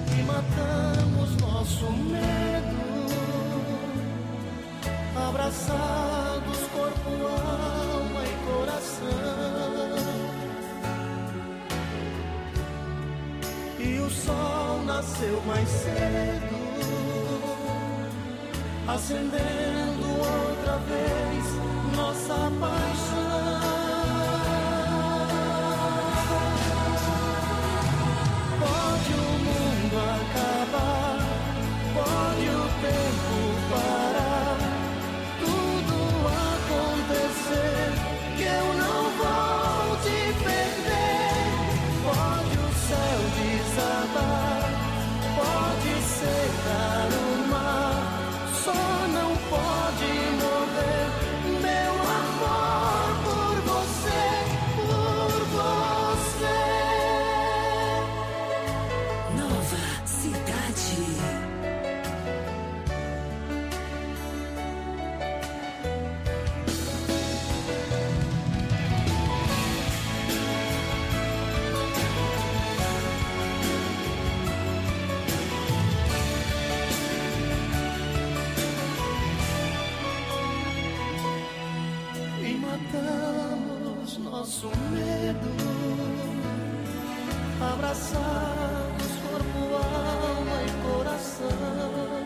e matamos nosso medo, abraçados corpo, alma e coração. E o sol nasceu mais cedo, acendendo outra vez nossa paixão. Pode o mundo acabar, pode o tempo parar, tudo acontecer, que eu não vou te perder. Pode o céu desabar, pode secar o mar, só não pode morrer meu amor por você, por você. Nova Cidade. E matamos nosso medo, abraçados corpo, alma e coração.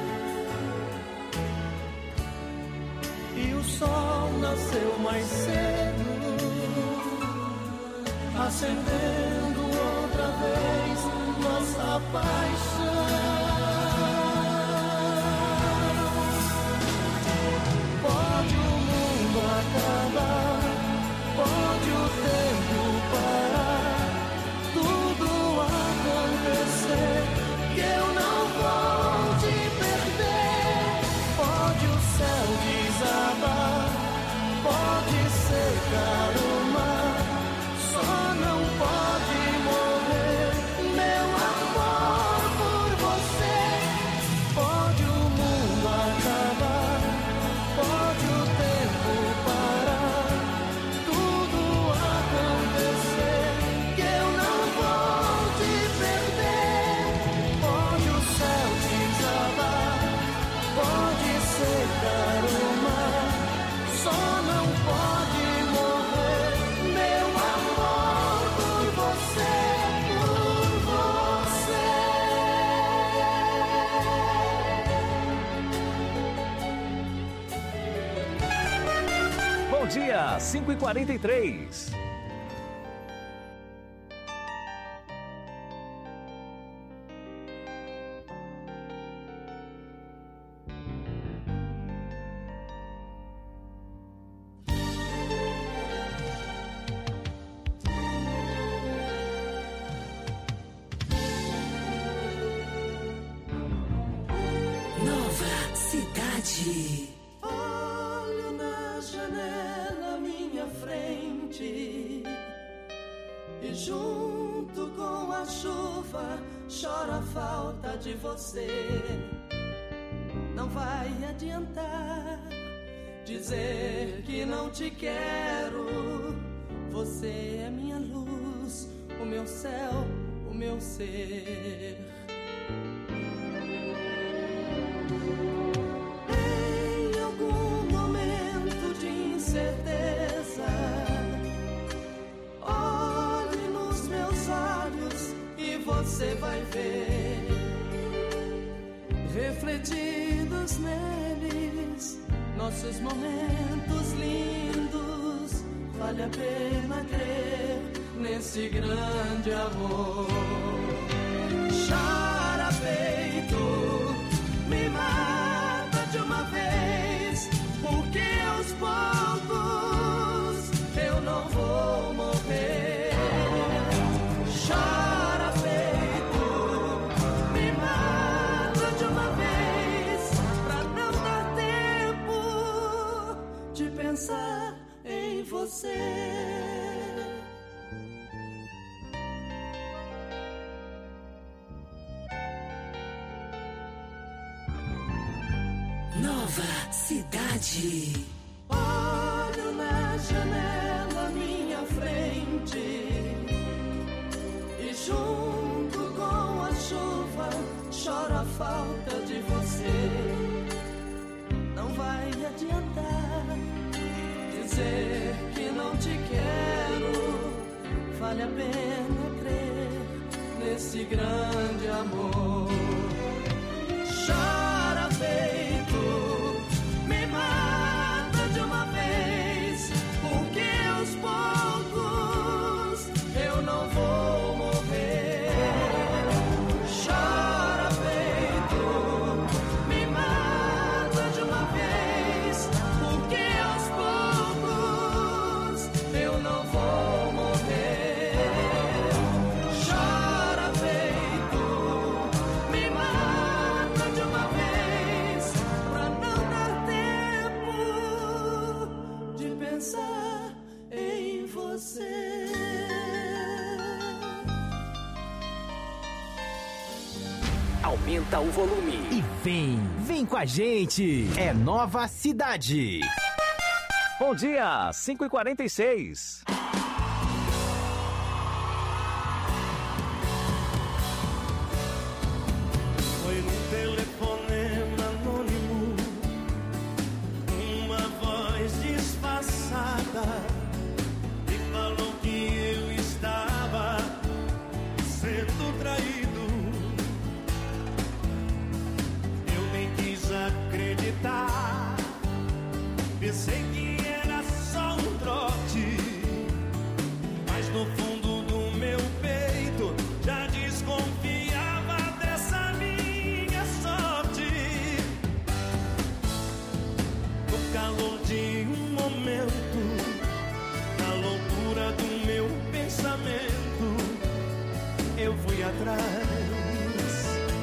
E o sol nasceu mais cedo, acendendo outra vez nossa paixão. Pode o mundo acabar, pode o tempo parar, tudo acontecer, que eu não vou te perder. Pode o céu desabar, pode secar o mar, só não pode morrer meu amor por você. Pode o mundo acabar, pode o tempo parar, tudo acontecer, que eu não vou te perder. Pode o céu desabar, pode secar o mar, só não pode morrer meu amor por você, por você. Bom dia, 5h43. Nova Cidade. Olho na janela à minha frente e junto com a chuva choro a falta de você. Não vai adiantar dizer que não te quero. Você é minha luz, o meu céu, o meu ser. Em algum momento de incerteza, olhe nos meus olhos e você vai ver, refletidos neles, nossos momentos lindos. Vale a pena crer nesse grande amor. Chora peito, me mata de uma vez, porque aos poucos eu não vou morrer. Chora peito, me mata de uma vez, pra não dar tempo de pensar em você. Nova Cidade. Olho na janela à minha frente e junto com a chuva a falta de você. Não vai adiantar dizer que não te quero. Vale a pena crer nesse grande amor. Chora peito, me mata de uma vez, porque aos poucos eu não vou morrer. Chora peito, me mata de uma vez, porque aos poucos eu não vou morrer. Chora peito, me mata de uma vez, pra não dar tempo de pensar em você. Aumenta o volume. E vem com a gente. É Nova Cidade. Bom dia, 5h46. Foi num telefonema anônimo, uma voz disfarçada me falou que eu estava sendo traído. Eu nem quis acreditar, pensei que era só um trote, mas no fundo do meu peito já desconfiava dessa minha sorte. No calor de um momento, na loucura do meu pensamento, eu fui atrás,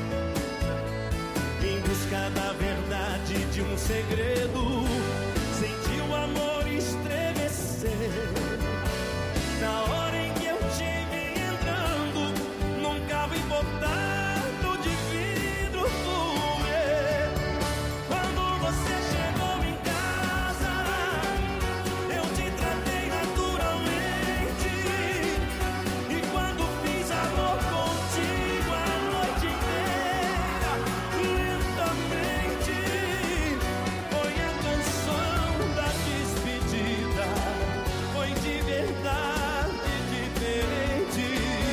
em busca da verdade de um segredo. Senti o amor estremecer na hora em que eu te vi entrando num carro importado de vidro fumê. Quando você chegou em casa, eu te tratei naturalmente, e quando fiz amor contigo a noite inteira, lentamente, foi a canção da despedida. Foi de verdade diferente.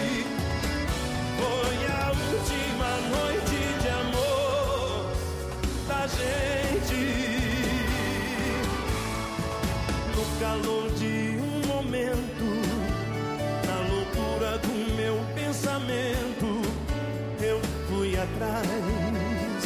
Foi a última noite de amor da gente. No calor de um momento, na loucura do meu pensamento, eu fui atrás,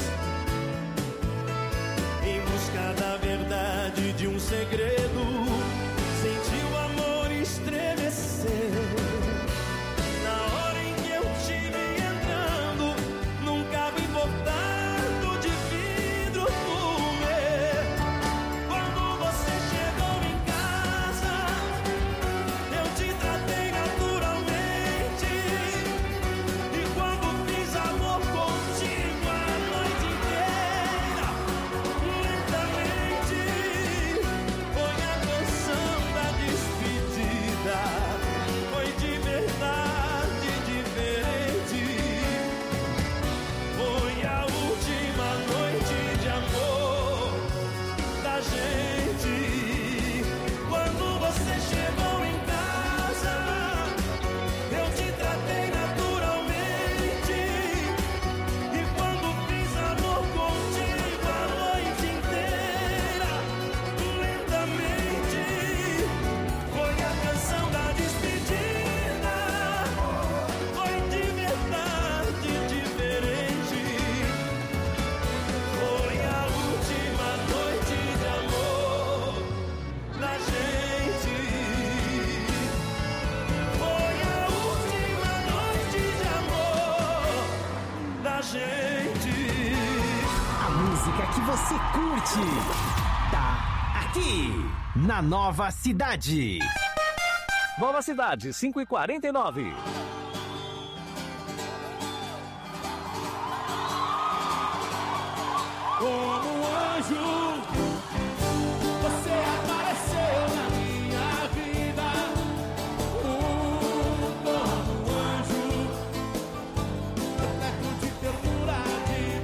em busca da verdade de um segredo. Senti o amor estremecer na hora em que eu te vi entrando num carro importado de vidro fumê. Quando você chegou em casa, eu te tratei naturalmente, e quando fiz amor contigo a noite inteira, lentamente, foi a canção da despedida. Foi de verdade diferente. Foi a última noite de amor da gente. Quando você chegou em casa, eu te tratei naturalmente, e quando fiz amor contigo a noite inteira, lentamente, foi a canção da despedida. Foi de verdade diferente. Foi a última noite de amor da gente. Foi a última noite de amor da gente. A música que você curte tá aqui na Nova Cidade. Nova Cidade, 5h49. Como um anjo, você apareceu na minha vida. Como um anjo, repleto de ternura, de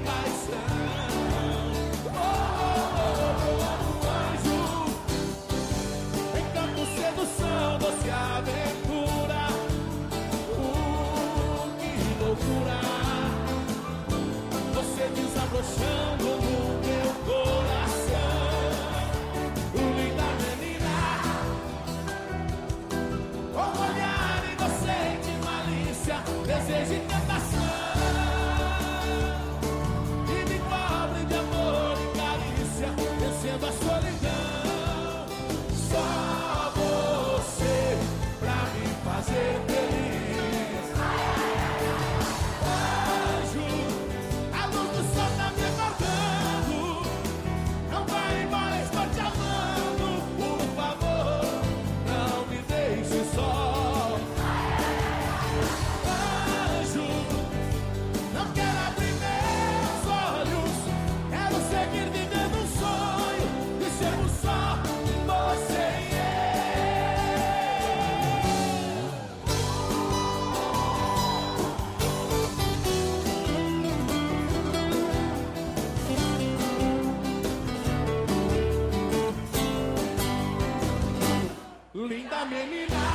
minha menina,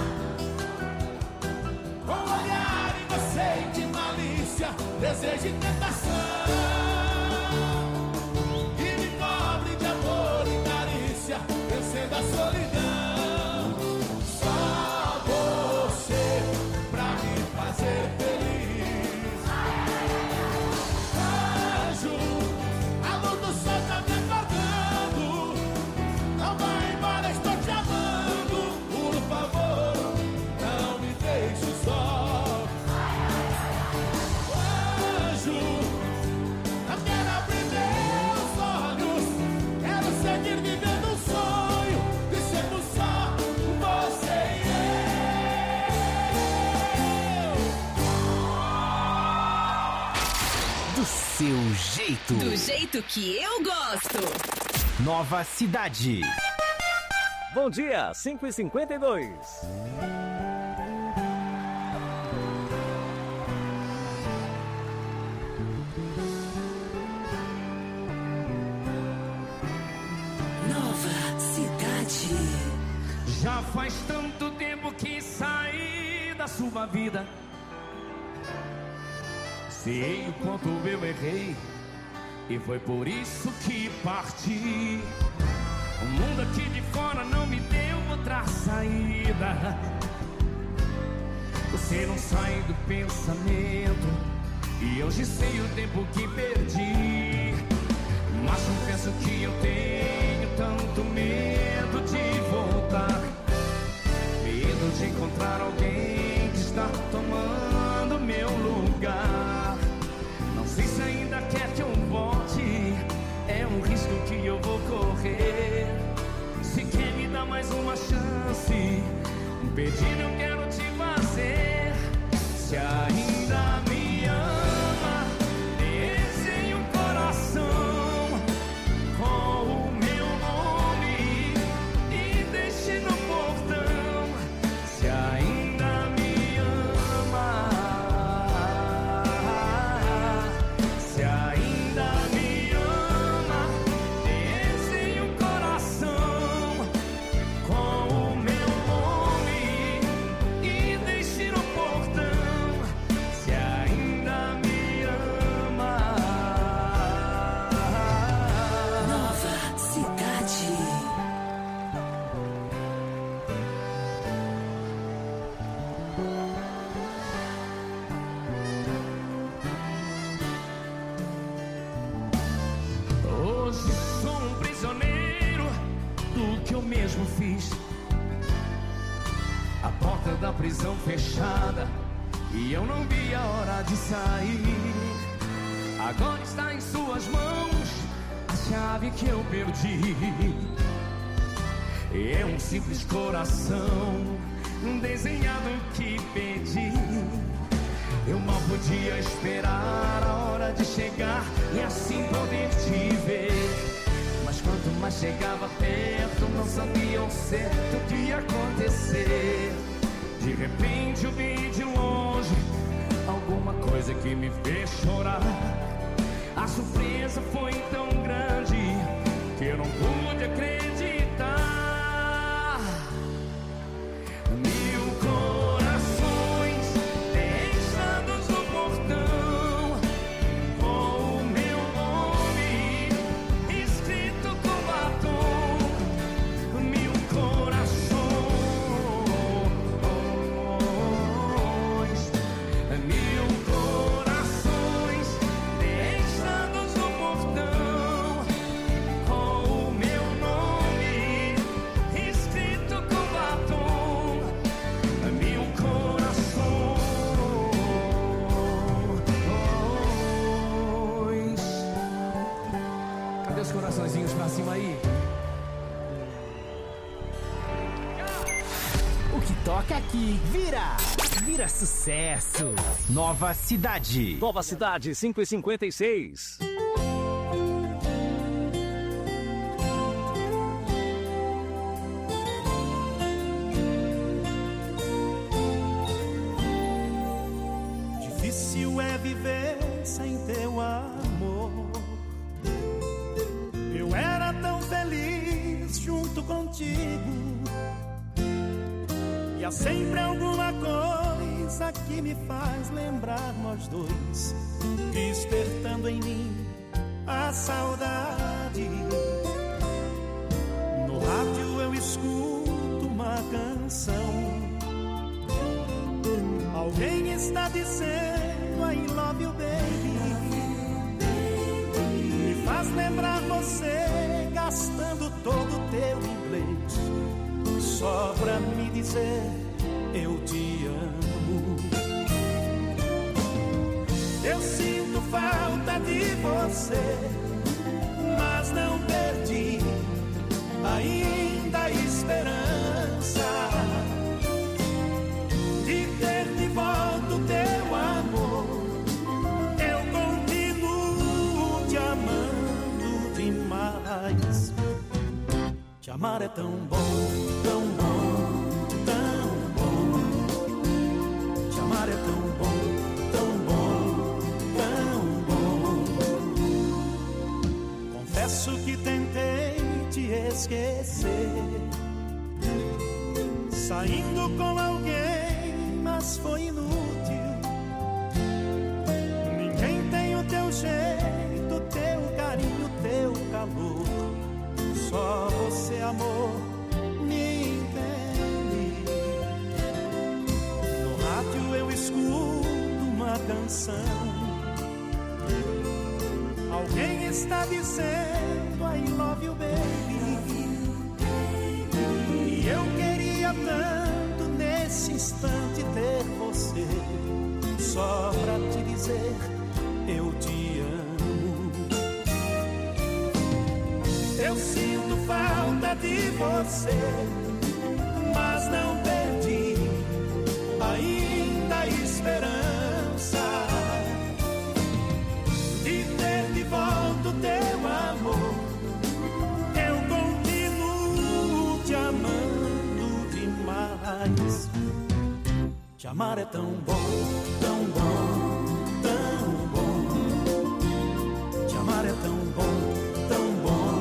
com olhar inocente, malícia, desejo e tentação, e me cobre de amor e carícia, vencendo a solidão. Só você pra me fazer feliz. Anjo, a luz do sol tá me apagando, não vai embora, estou te amando. Por favor, não me deixe só. Anjo, eu quero abrir meus olhos, quero seguir vivendo um sonho, de sermos só você e eu. Do seu jeito. Do jeito que eu gosto. Nova Cidade. Bom dia, 5h52. Nova Cidade. Já faz tanto tempo que saí da sua vida. Sei o quanto eu errei, e foi por isso que parti. O mundo aqui de fora não me deu outra saída. Você não sai do pensamento, e hoje sei o tempo que perdi. Mas confesso que eu tenho tanto medo de voltar, medo de encontrar alguém que está tomando meu lugar. Não sei se ainda quer que eu volte, é um risco que eu vou correr. Se quer me dar mais uma chance, um pedido eu quero te fazer. Se ainda me ama, desenhe um coração com o meu nome e deixe no portão. Se ainda me ama, se ainda me ama, desenhe um coração com o meu nome e deixe no portão. Se ainda me ama. Nova Cidade. Hoje sou um prisioneiro do que eu mesmo fiz. A porta da prisão fechada e eu não vi a hora de sair. Agora está em suas mãos a chave que eu perdi. É um simples coração desenhado que pedi. Eu mal podia esperar a hora de chegar e assim poder te ver. Mas quanto mais chegava perto, não sabia ao certo o que ia acontecer. De repente eu vi de longe alguma coisa que me fez chorar. A surpresa foi tão grande que eu não pude acreditar. Mil corações deixados no portão, com o meu nome escrito com batom. Mil corações, mil corações deixados no portão, com o meu nome escrito com batom. Mil corações. Cadê os coraçõezinhos pra cima aí? O que toca aqui vira sucesso. Nova Cidade. Nova Cidade, 5h56. Difícil é viver sem teu amor. Eu era tão feliz junto contigo. há sempre alguma coisa que me faz lembrar nós dois, despertando em mim a saudade. No rádio eu escuto uma canção, alguém está dizendo I love you baby. Me faz lembrar você gastando todo o teu inglês só pra me dizer eu te amo. Eu sinto falta de você, mas não perdi ainda a esperança de ter de volta o teu amor. Eu continuo te amando demais. Te amar é tão bom, tão bom, tão bom. Te amar é tão bom, tão bom, tão bom. Confesso que tentei te esquecer, saindo com alguém, mas foi inútil. Ninguém tem o teu jeito, o teu carinho, o teu calor. Só você, amor, me entende. No rádio eu escuto uma canção, alguém está dizendo I love you baby. E eu queria tanto nesse instante ter você, só pra te dizer eu te amo. Eu sinto falta de você, mas não perdi ainda a esperança de ter de volta o teu amor. Eu continuo te amando demais. Te amar é tão bom, tão bom, tão bom. Te amar é tão bom, tão bom.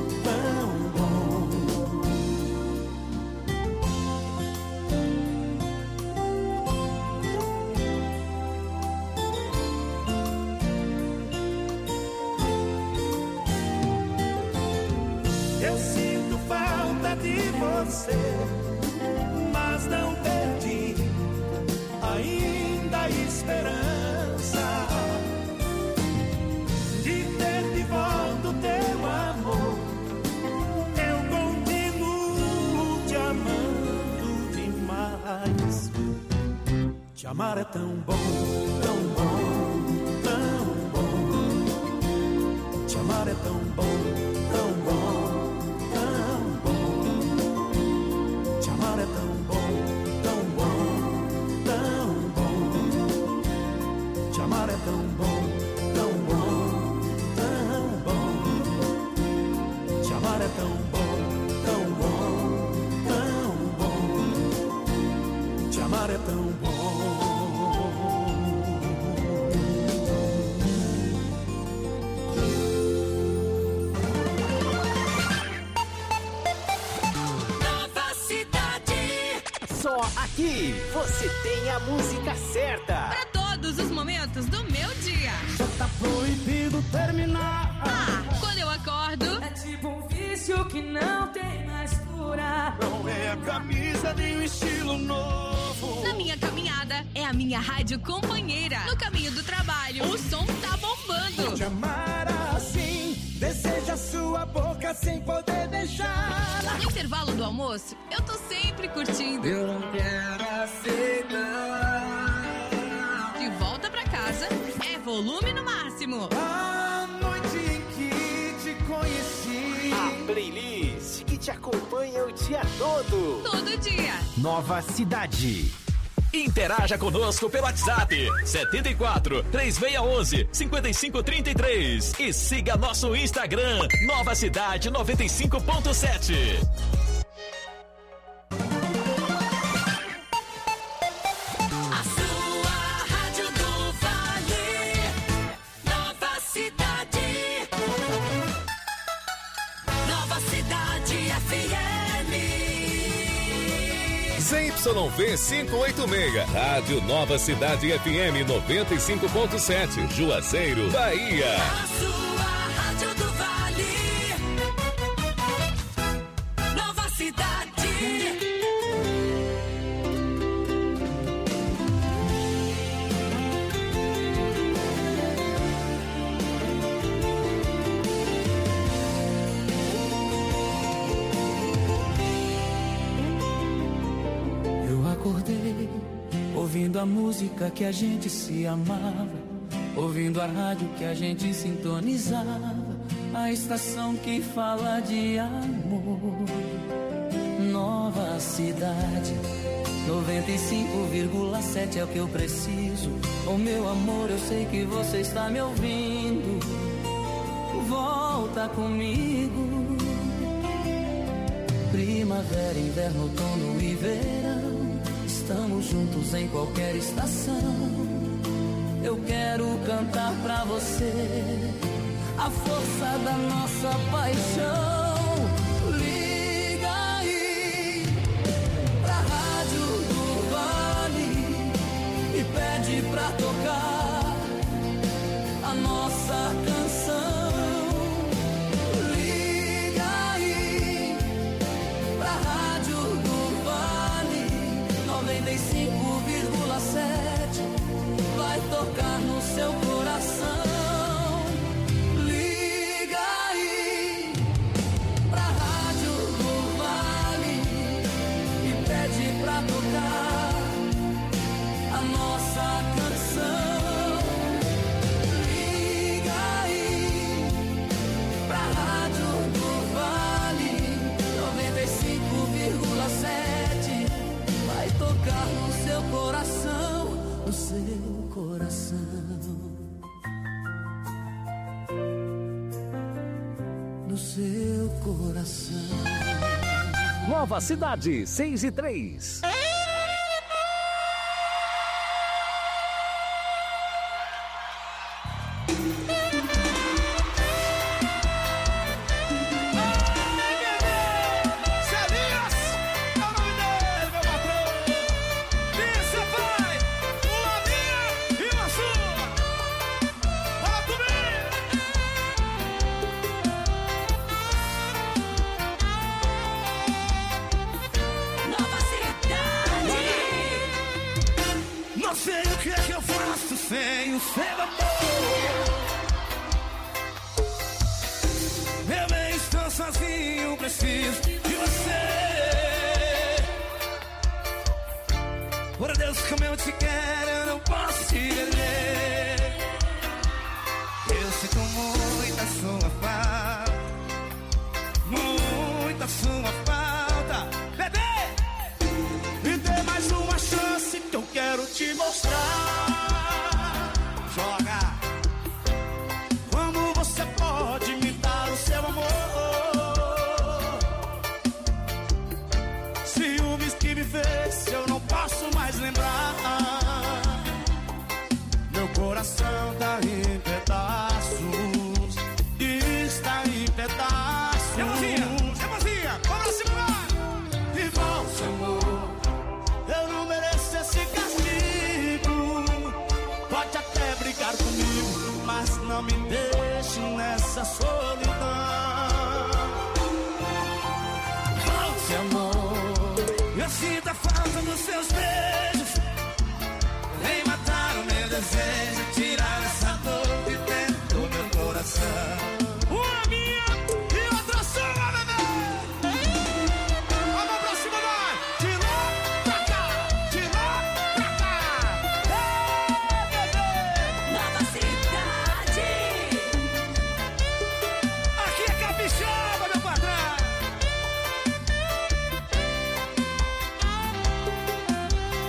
Mas não perdi ainda a esperança de ter de volta o teu amor. Eu continuo te amando demais. Te amar é tão bom, tão bom, tão bom. Te amar é tão bom, tão bom. Aqui você tem a música certa para todos os momentos do meu dia. Já tá proibido terminar. Quando eu acordo, é tipo um vício que não tem mais cura. Não é a camisa nem um estilo novo. Na minha caminhada, é a minha rádio companheira. No caminho do trabalho, o som tá bombando. Te amar assim, deseja sua boca sem poder beijar. No intervalo do almoço, eu tô sempre curtindo. Eu não quero aceitar. De volta pra casa, é volume no máximo. A noite em que te conheci. A playlist que te acompanha o dia todo. Todo dia. Nova Cidade. Interaja conosco pelo WhatsApp 74 3611 5533 e siga nosso Instagram Nova Cidade 95.7. A sua rádio do Vale, Nova Cidade. Nova Cidade FM. ZYV 586. Rádio Nova Cidade FM 95.7. Juazeiro, Bahia. A sua Rádio do Vale. Nova Cidade. Acordei, ouvindo a música que a gente se amava, ouvindo a rádio que a gente sintonizava, a estação que fala de amor. Nova Cidade, 95,7 é o que eu preciso. Oh meu amor, eu sei que você está me ouvindo. Volta comigo. Primavera, inverno, outono e verão, estamos juntos em qualquer estação. Eu quero cantar pra você a força da nossa paixão. Liga aí pra Rádio do Vale e pede pra tocar a nossa canção. Liga aí pra Rádio do Vale 95,7, vai tocar no seu coração. Liga aí pra Rádio do Vale e pede pra tocar a nossa canção. Liga aí pra Rádio do Vale 95,7, vai tocar no seu coração, no seu coração. No seu coração. Nova Cidade, 6:03. Sem o seu amor, eu nem estou sozinho, preciso de você. Por Deus, como eu te quero, eu não posso te perder. Eu sinto muita sua falta, muita sua falta. Bebê, me dê mais uma chance que eu quero te mostrar. Joga como você pode me dar o seu amor. Ciúmes que me fez, eu não posso mais lembrar. Meu coração tá em pedaços, está em pedaços. Emozinha, bora segurar. E volta, amor, eu não mereço esse castigo. Pode até brigar comigo, mas não me deixe nessa solidão. Volte, amor, eu sinto a falta dos seus beijos. Vem matar o meu desejo, tirar essa dor de dentro do meu coração. Uma minha e outra sua, bebê. Vamos pra cima, vai. De lá pra cá, de lá pra cá. Nova Cidade. Aqui é capixaba, meu patrão.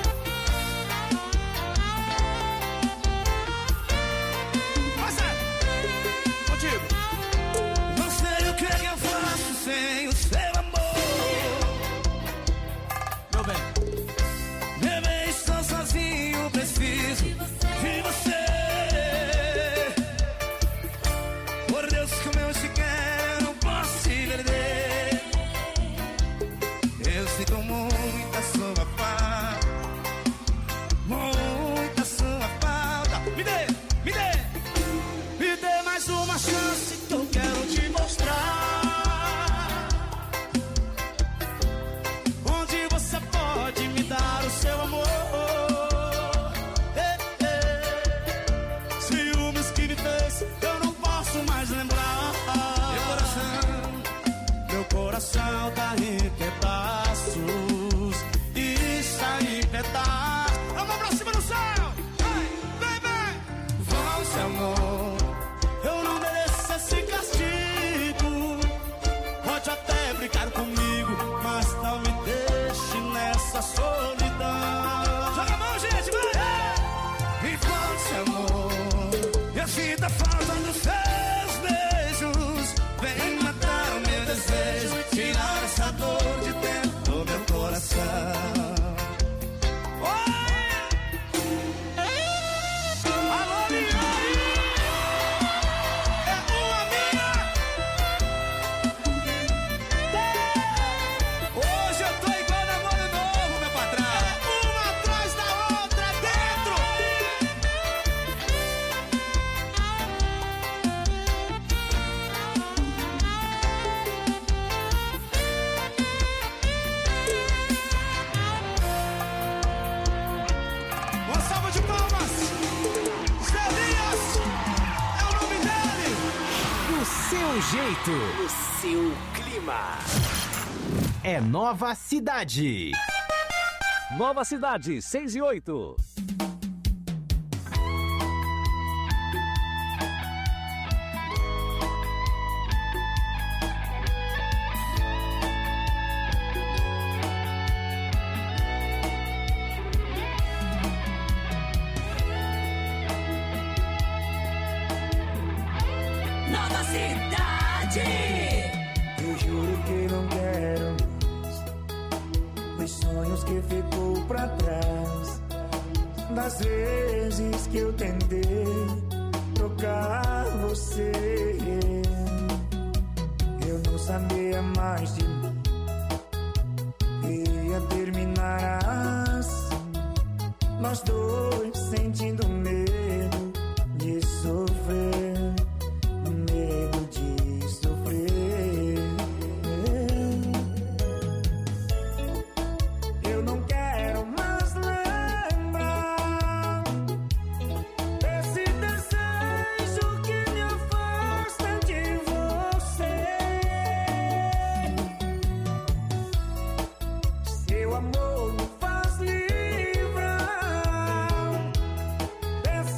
amor, eu não mereço esse castigo. Pode até brincar comigo, mas não me deixe nessa solidão. Joga a mão, gente, vai! Infância, amor, e a vida faltando seus beijos. Vem matar o meu desejo, tirar essa dor de dentro do meu coração. Jeito, o seu clima. É Nova Cidade. Nova Cidade, 6 e 8. Nova Cidade. Eu juro que não quero mais os sonhos que ficou pra trás. Das vezes que eu tentei tocar você, eu não sabia mais de mim. Ia terminar assim, nós dois sentindo medo de sofrer. Amor me faz livrar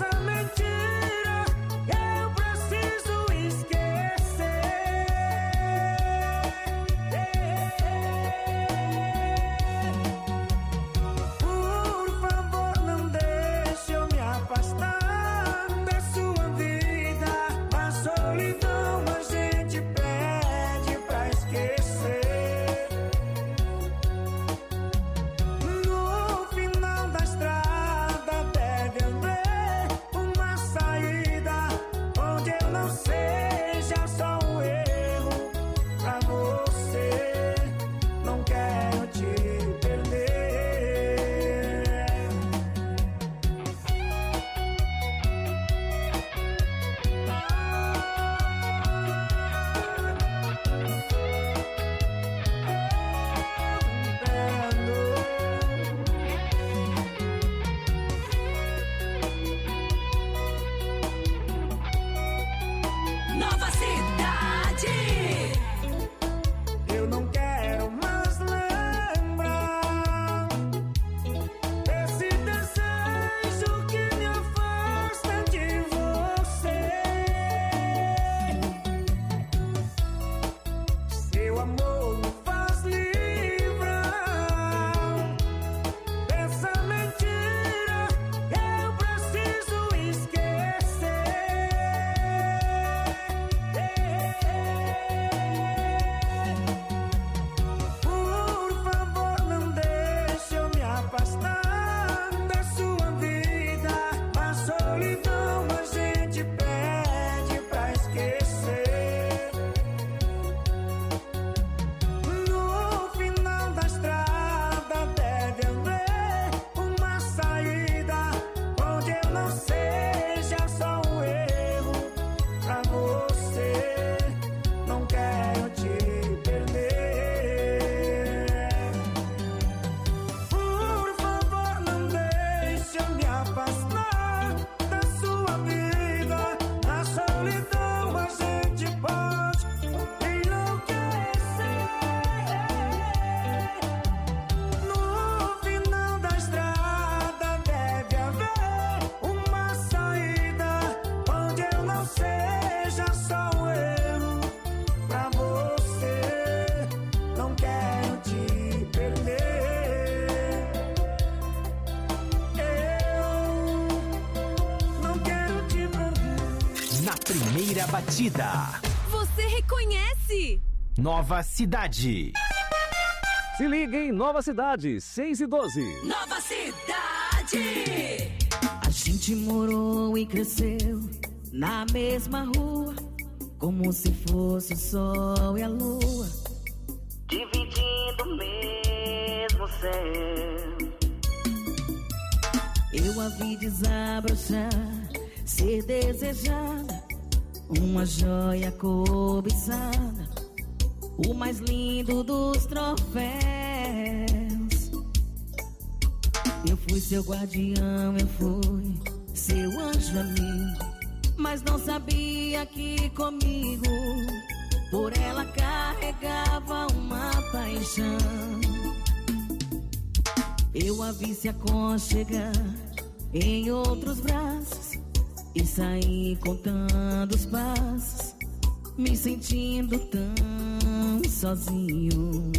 primeira batida. Você reconhece? Nova Cidade. Se liga em Nova Cidade, 6 e 12. Nova Cidade. A gente morou e cresceu na mesma rua, como se fosse o sol e a lua, dividindo o mesmo céu. Eu a vi desabrochar, ser desejada, uma joia cobiçada, o mais lindo dos troféus. Eu fui seu guardião, eu fui seu anjo amigo, mas não sabia que comigo por ela carregava uma paixão. Eu a vi se aconchegar em outros braços e saí contando os passos, me sentindo tão sozinho.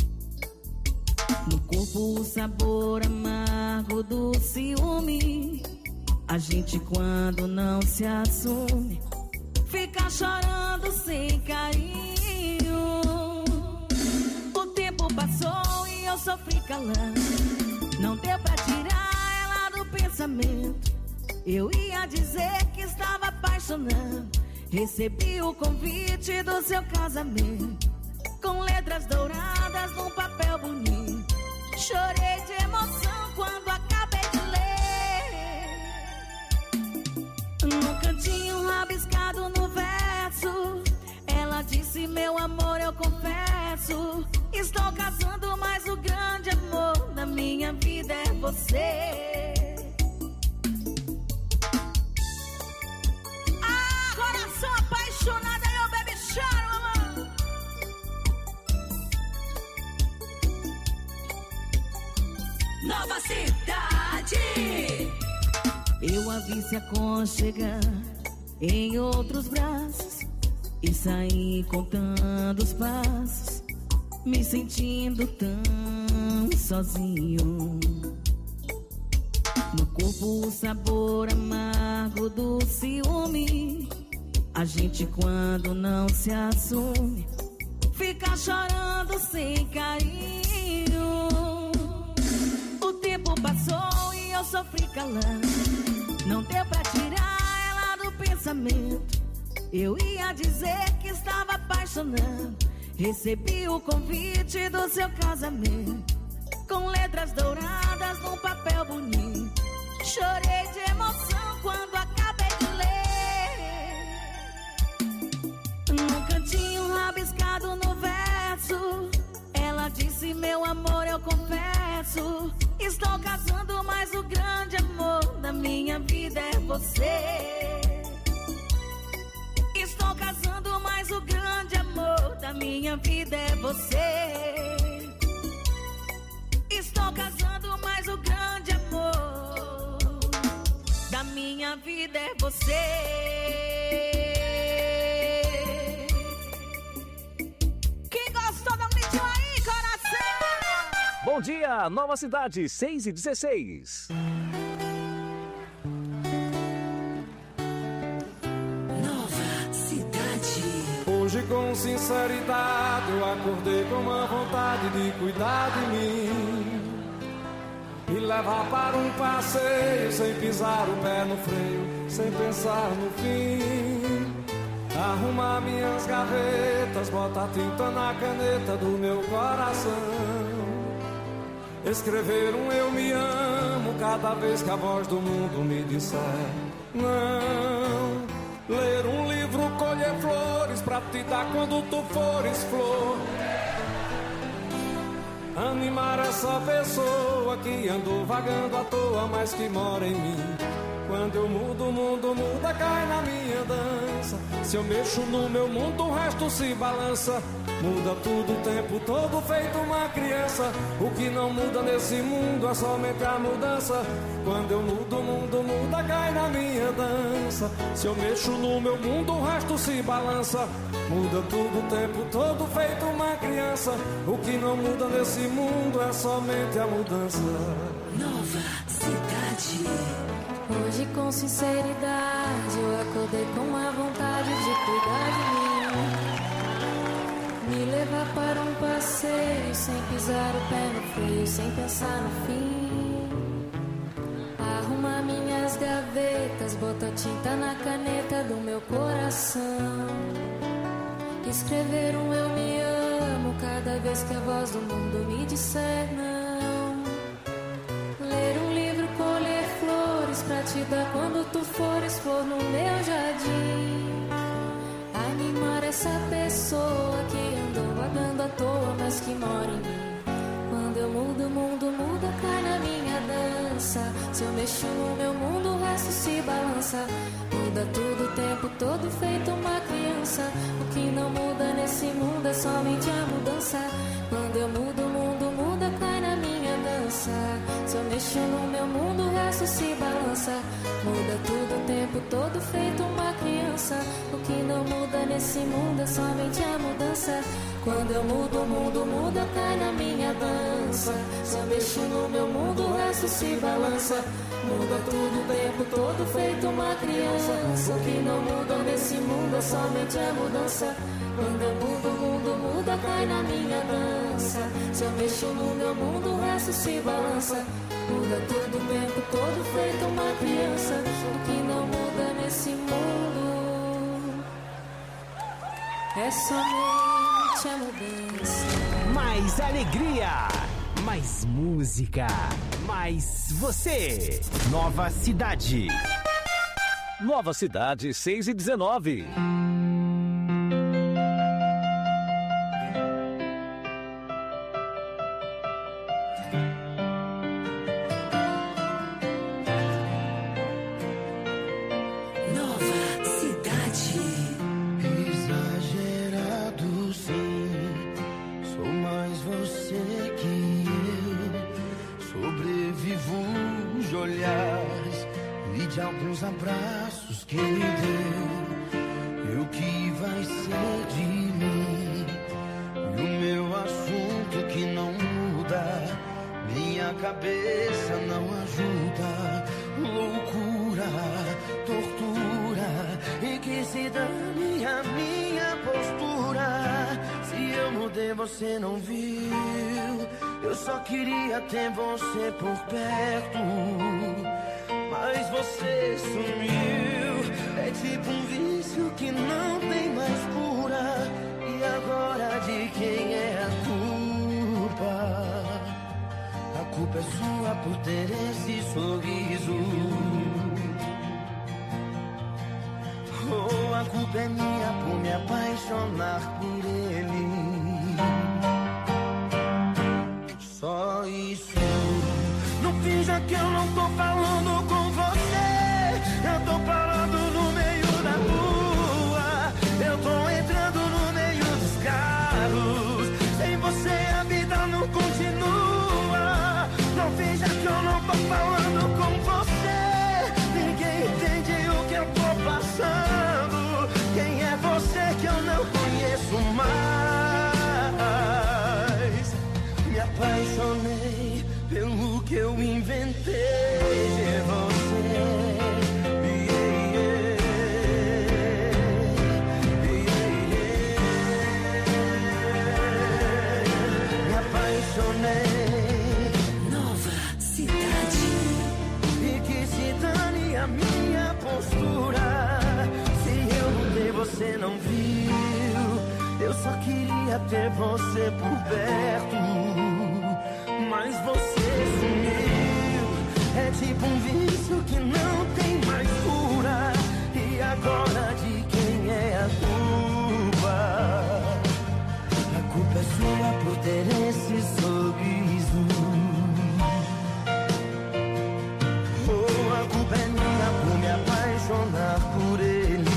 No corpo o sabor amargo do ciúme, a gente quando não se assume fica chorando sem carinho. O tempo passou e eu sofri calando, não deu pra tirar ela do pensamento. Eu ia dizer que estava apaixonado, recebi o convite do seu casamento, com letras douradas num papel bonito. Chorei de emoção quando acabei de ler. Num cantinho rabiscado no verso, ela disse: meu amor, eu confesso, estou casando, mas o grande amor da minha vida é você. Ah, coração apaixonado, eu baby choro, mamãe. Nova Cidade. Eu a vi se aconchegar em outros braços e saí contando os passos, me sentindo tão sozinho. No corpo o sabor amargo do ciúme, a gente quando não se assume fica chorando sem carinho. O tempo passou e eu sofri calando, não deu pra tirar ela do pensamento. Eu ia dizer que estava apaixonado, recebi o convite do seu casamento, com letras douradas num papel bonito. Chorei de emoção quando acabei de ler. Num cantinho rabiscado no verso, ela disse: meu amor, eu confesso, estou casando, mas o grande amor da minha vida é você. Estou casando, mas o grande amor da minha vida é você. Estou casando, mas o grande amor da minha vida é você. Quem gostou, dá um gritinho aí, coração! Bom dia, Nova Cidade, 6 e 16. Nova Cidade. Hoje com sinceridade eu acordei com uma vontade de cuidar de mim, me levar para um passeio sem pisar o pé no freio, sem pensar no fim. Arrumar minhas gavetas, botar tinta na caneta do meu coração, escrever um eu me amo cada vez que a voz do mundo me disser não. Ler um livro, colher flores pra te dar quando tu fores flor. Animar essa pessoa que andou vagando à toa, mas que mora em mim. Quando eu mudo, o mundo muda, cai na minha dança. Se eu mexo no meu mundo, o resto se balança. Muda tudo o tempo todo, feito uma criança. O que não muda nesse mundo é somente a mudança. Quando eu mudo, o mundo muda, cai na minha dança. Se eu mexo no meu mundo, o resto se balança. Muda tudo o tempo todo, feito uma criança. O que não muda nesse mundo é somente a mudança. Nova Cidade. Hoje com sinceridade eu acordei com a vontade levar para um passeio, sem pisar o pé no freio, sem pensar no fim. Arrumar minhas gavetas, botar tinta na caneta do meu coração. Escrever um eu me amo cada vez que a voz do mundo me disser não. Ler um livro, colher flores pra te dar quando tu fores flor no meu jardim. Animar essa pessoa que andou vagando à toa, mas que mora em mim. Quando eu mudo, o mundo muda, cai na minha dança. Se eu mexo no meu mundo, o resto se balança. Muda tudo o tempo todo, feito uma criança. O que não muda nesse mundo é somente a mudança. Quando eu mudo, o mundo muda, cai na minha dança. Se eu mexo no meu mundo, o resto se balança. Muda tudo o tempo todo, feito uma criança. O que não muda nesse mundo é somente a mudança. Quando eu mudo, o mundo muda, cai na minha dança. Se eu mexo no meu mundo, o resto se balança. Muda tudo o tempo todo, feito uma criança. O que não muda nesse mundo é somente a mudança. Quando eu mudo, o mundo muda, cai na minha dança. Se eu mexo no meu mundo, o resto se balança. Muda tudo o tempo todo, feito uma criança. O que não muda nesse mundo é somente a mudança. Mais alegria, mais música, mais você. Nova Cidade. Nova Cidade 6:19. Abraços que me deu, e o que vai ser de mim, e o meu assunto que não muda, minha cabeça não ajuda, loucura, tortura, e que se dane a minha postura. Se eu mudei, você não viu, eu só queria ter você por perto. Mas você sumiu, é tipo um vício que não tem mais cura. E agora de quem é a culpa? A culpa é sua por ter esse sorriso. Oh, a culpa é minha por me apaixonar por ele. Só isso. Não finja que eu não tô falando com você. Eu tô parado no meio da rua. Eu tô entrando no meio dos carros. Sem você a vida não continua. Não finja que eu não tô falando com você. Ninguém entende o que eu tô passando. Quem é você que eu não conheço mais? Me apaixonei pelo que eu inventei de você. Me apaixonei. Nova Cidade. E que se dane a minha postura. Se eu mudei, você não viu. Eu só queria ter você por perto. Mas você sumiu, é tipo um vício que não tem mais cura. E agora de quem é a culpa? A culpa é sua por ter esse sorriso. Oh, a culpa é minha por me apaixonar por ele.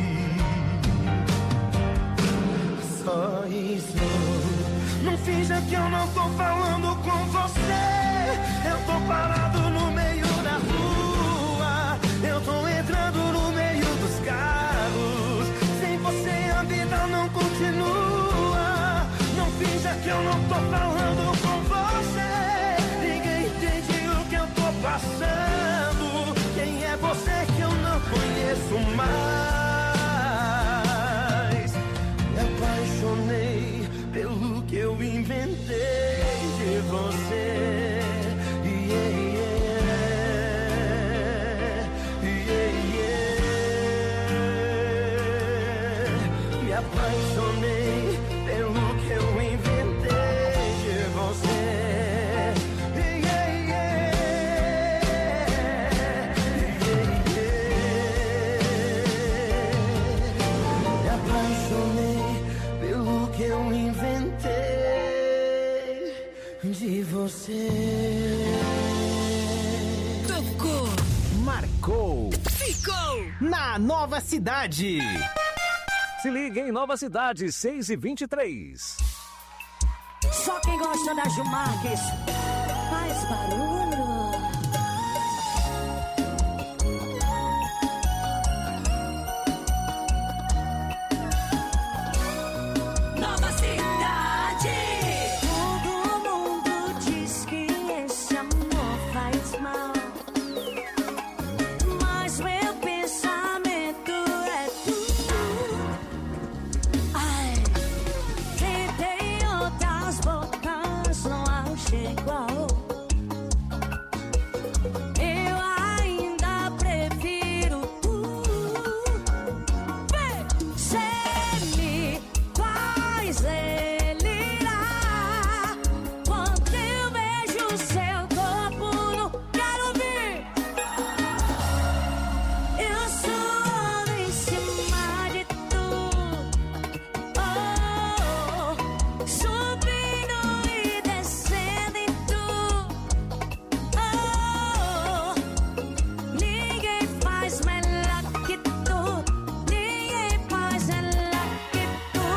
Só isso. Não finja que eu não tô falando com você. Eu tô parado no meio da rua. Eu tô entrando no meio dos carros. Sem você a vida não continua. Não finja que eu não tô falando com você. Ninguém entende o que eu tô passando. Quem é você que eu não conheço mais? Me apaixonei apaixonei pelo que eu inventei de você. Me apaixonei pelo que eu inventei de você. Tocou, marcou, ficou na Nova Cidade. Se liga em Nova Cidade, 6h23. Só quem gosta da Jumarques faz barulho. Nova Cidade. Todo mundo diz que esse amor faz mal, mas meu pensamento é tu. Ai, tentei outras bocas, não achei igual. Eu ainda prefiro tu. Você me faz delirar quando eu vejo seu corpo no. Quero ver. Eu suando em cima de tu, subindo e descendo em tu. Ninguém faz melhor que tu. Ninguém faz melhor que tu.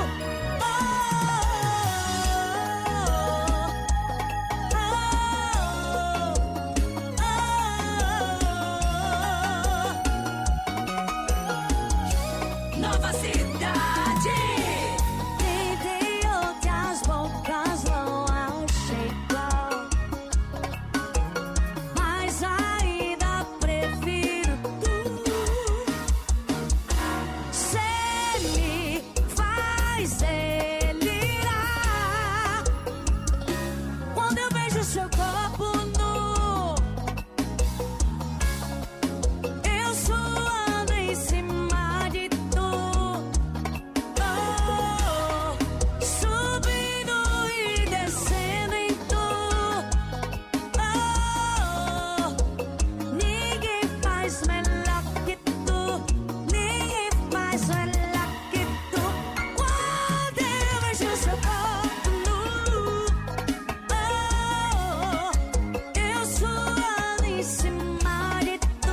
Nova Cidade. Tentei outras bocas, não achei igual, mas ainda prefiro tu. Cê me faz delirar quando eu vejo seu corpo nu. Eu suando em cima de tu, subindo e descendo em tu. Ninguém faz melhor que tu. Ninguém faz melhor que tu. Quando eu vejo seu corpo nu, eu suando em cima de tu,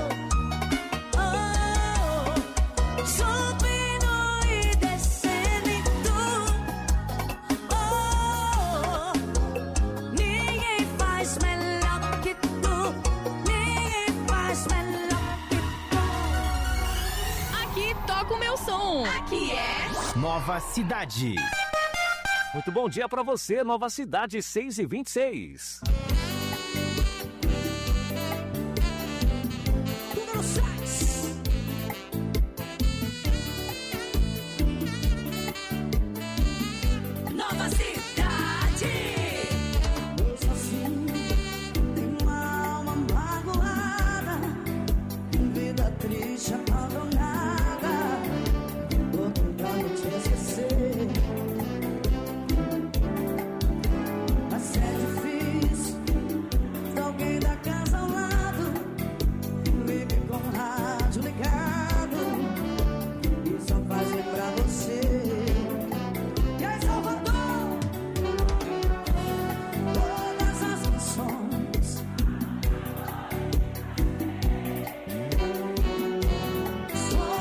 subindo e descendo em tu. Ninguém faz melhor que tu. Ninguém faz melhor que tu. Aqui toca o meu som. Aqui é Nova Cidade. Muito bom dia pra você, Nova Cidade, 6h26. Nova Cidade. Mesmo assim, tem uma alma magoada, vida triste, abandonada. Tô tentando te esquecer, mas é difícil. Alguém da casa ao lado vive com o rádio ligado e só faz lembrar você. E aí, Salvador, todas as canções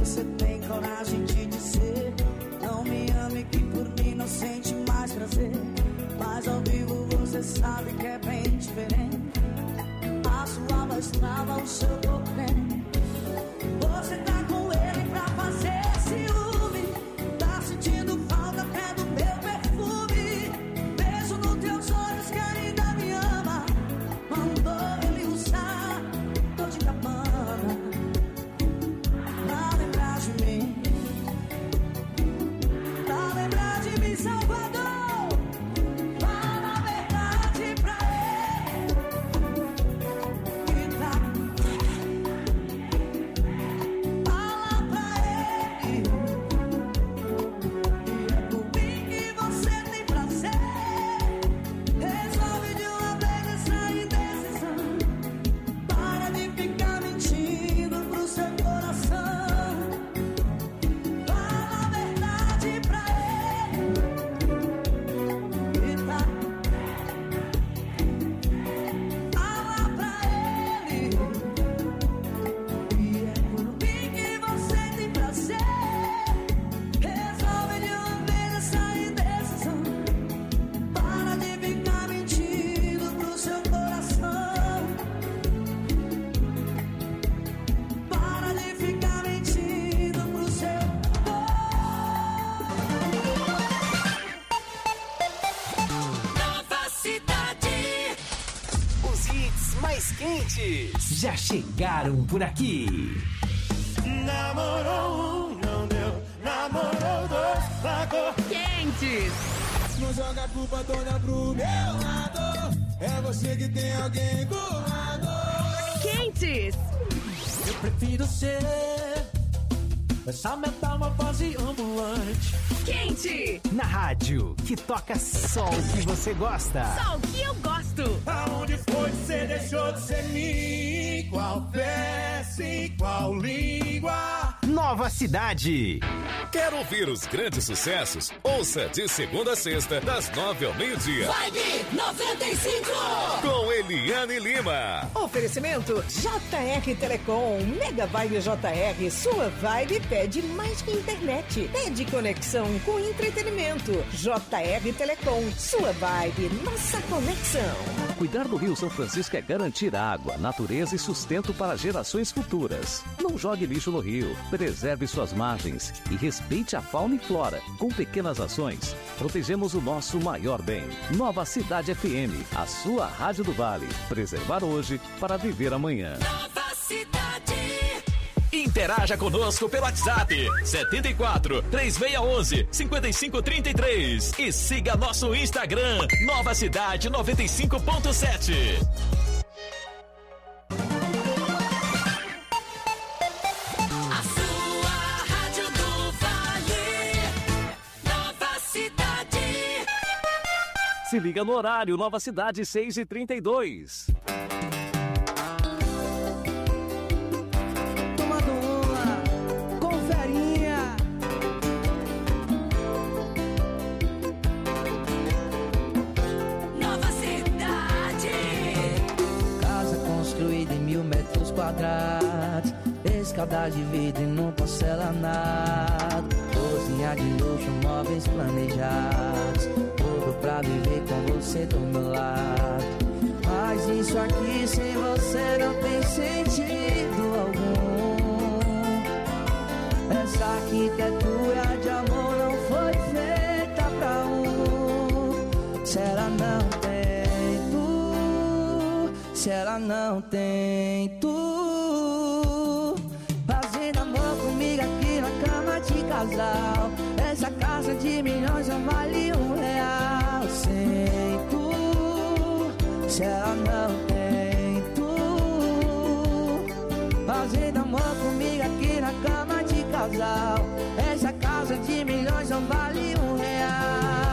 você tem coragem de dizer: não me ame que por mim não sente mais prazer. Mas ao vivo você sabe que é bem diferente. A sua voz trava, o seu corpo vem. Você tá com ele pra fazer ciúme. Tá sentindo falta até do meu perfume. Beijo nos teus olhos que ainda me ama. Mandou ele usar tô de cabana pra lembrar de mim. Pra lembrar de mim, Salvador. Fala a verdade pra ele. Fala pra ele. E é por mim que você tem prazer. Resolve de uma vez essa indecisão. Para de ficar mentindo pro seu coração. Fala a verdade pra ele. Fala pra ele. E é por mim que você tem prazer. Resolve de uma vez essa indecisão. Para de ficar mentindo pro seu coração. Para de ficar mentindo pro seu Nova Cidade. Os hits mais quentes já chegaram por aqui. Namorou um, não deu. Namorou dois, largou. Quentes. Não joga a culpa toda pro meu lado. É você que tem alguém do lado. Quentes. Eu prefiro ser essa metamorfose ambulante. Quente. Na rádio, que toca só o que você gosta. Só o que eu gosto. Aonde foi que você deixou de ser mim? Qual peça e qual língua? Nova Cidade. Quer ouvir os grandes sucessos? Ouça de segunda a sexta, das 9 ao meio-dia. Vibe 95. Com Eliane Lima. Oferecimento JR Telecom, Mega Vibe JR, sua vibe pede mais que internet, pede conexão com entretenimento. JR Telecom, sua vibe, nossa conexão. Cuidar do Rio São Francisco é garantir água, natureza e sustento para gerações futuras. Não jogue lixo no rio, preserve suas margens e respeite a fauna e flora. Com pequenas ações, protegemos o nosso maior bem. Nova Cidade FM, a sua rádio do Vale. Preservar hoje para viver amanhã. Nova Cidade. Interaja conosco pelo WhatsApp 74 3611 5533 e siga nosso Instagram Nova Cidade 95.7. A sua rádio do Vale. Nova Cidade. Se liga no horário, Nova Cidade 6h32. Quadrados, escada de vidro e no porcelanato, cozinha de luxo, móveis planejados, tudo pra viver com você do meu lado. Mas isso aqui sem você não tem sentido algum. Essa arquitetura de amor não foi feita pra um. Se ela não tem tu, se ela não tem tu, comigo aqui na cama de casal. Essa casa de milhões não vale R$1 sem tu. Se ela não tem tu, fazendo amor comigo aqui na cama de casal. Essa casa de milhões não vale R$1.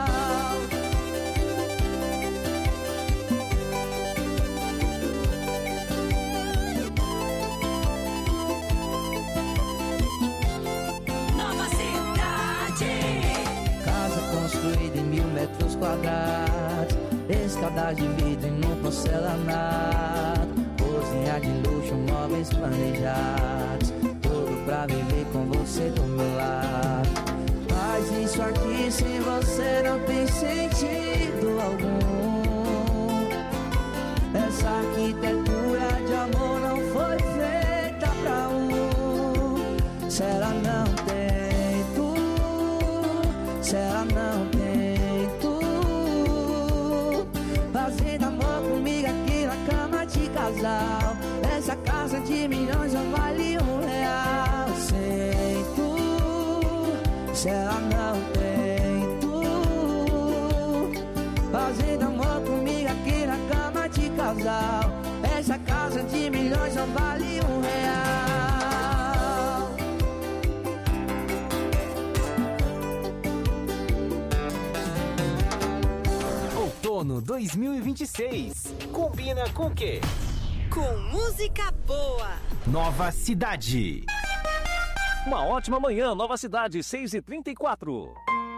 Construída em 1000 metros quadrados, escada de vidro e no porcelanato, cozinha de luxo, móveis planejados, tudo pra pra viver com você do meu lado. Mas isso aqui sem você não tem sentido algum. Essa arquitetura de amor não foi feita pra um. Se ela não tem tu, se ela não tem tu, fazendo amor comigo aqui na cama de casal. Essa casa de milhões não vale R$1. Sem tu, se ela não tem tu, fazendo amor comigo aqui na cama de casal. Essa casa de milhões não vale R$1. Outono 2026. Combina com o quê? Com música boa. Nova Cidade. Uma ótima manhã, Nova Cidade, 6h34.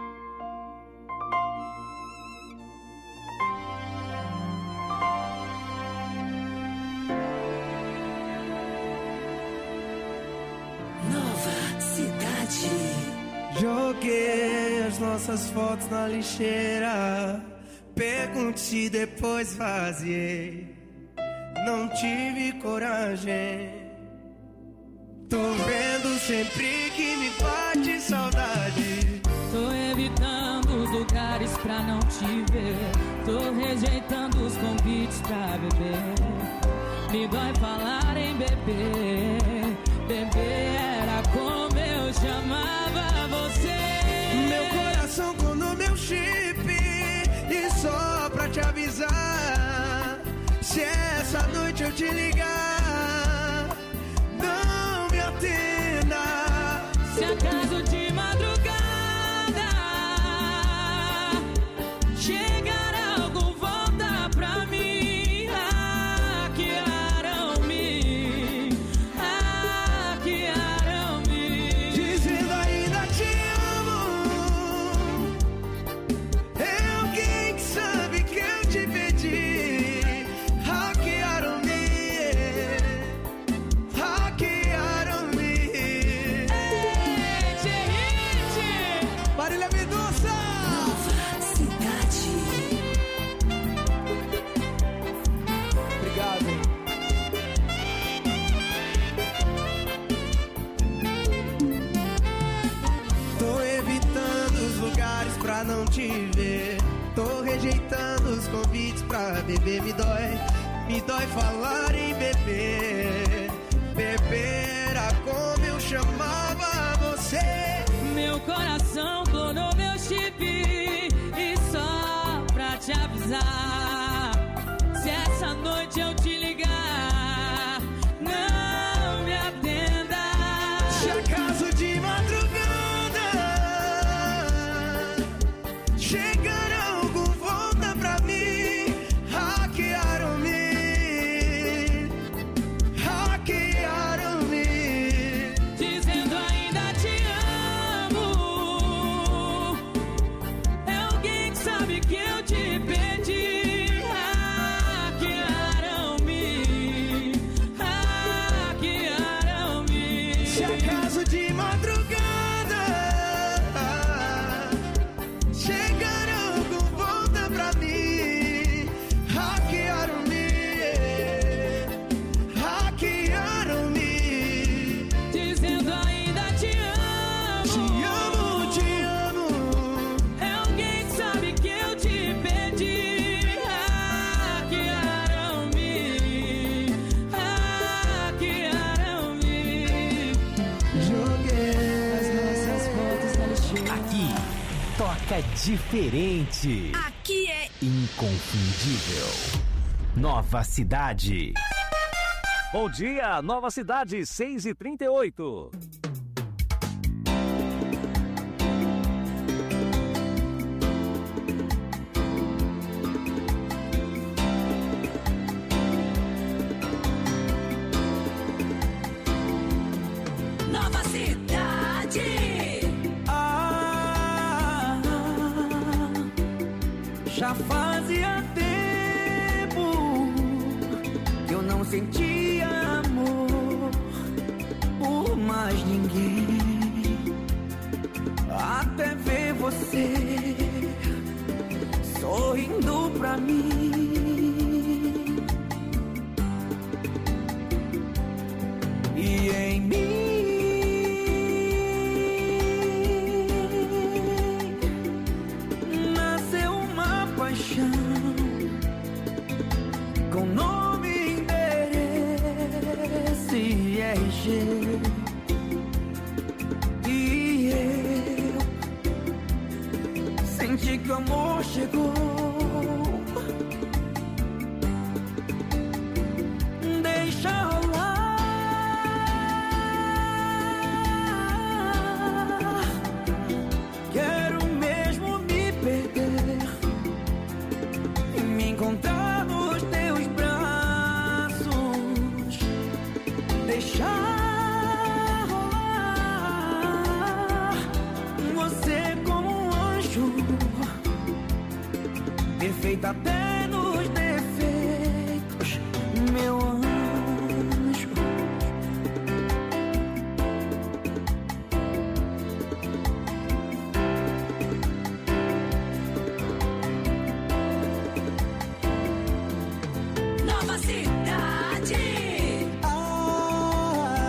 Nova Cidade. Joguei as nossas fotos na lixeira, pergunte depois vaziei. Não tive coragem. Tô vendo sempre que me bate saudade. Tô evitando os lugares pra não te ver. Tô rejeitando os convites pra beber. Me dói falar em beber. Beber era como eu chamava você. Meu coração com no meu chip. E só pra te avisar, se essa noite eu te ligar, não me atenda. Se acaso de madrugada chegar algo, volta pra mim. Hackearam-me, hackearam-me, dizendo ainda te amo. É alguém que sabe que eu te pedi. Hackearam-me, hackearam-me. Marília Mendonça. Nova Cidade. Obrigado. Tô evitando os lugares pra não te ver. Tô rejeitando os convites pra beber. Me dói falar em beber. Beber era como eu chamava você. meu coração clonou meu chip. E só pra te avisar, se essa noite eu te ligar, não me atenda. Se acaso de madrugada chegar algo, volta pra mim. Hackearam-me, hackearam-me, dizendo ainda te amo. É alguém que sabe que eu te pedi. Hackearam-me, hackearam-me. se acaso de madrugada chegar algo, volta pra mim. Hackearam-me, hackearam-me, dizendo ainda te amo. te amo, te amo. É alguém que sabe que eu te pedi. Hackearam-me, hackearam-me. Joguei as nossas fotos na lixeira. Aqui, toca diferente. Aqui é Inconfundível. Nova Cidade. Bom dia, Nova Cidade, 6h38. Nova Cidade. Já fazia tempo que eu não sentia amor por mais ninguém. e em mim nasceu uma paixão com nome, endereço e RG. E eu senti que o amor chegou. Deixa rolar. Quero mesmo me perder e me encontrar nos teus braços. Deixar rolar. Você como um anjo, perfeita até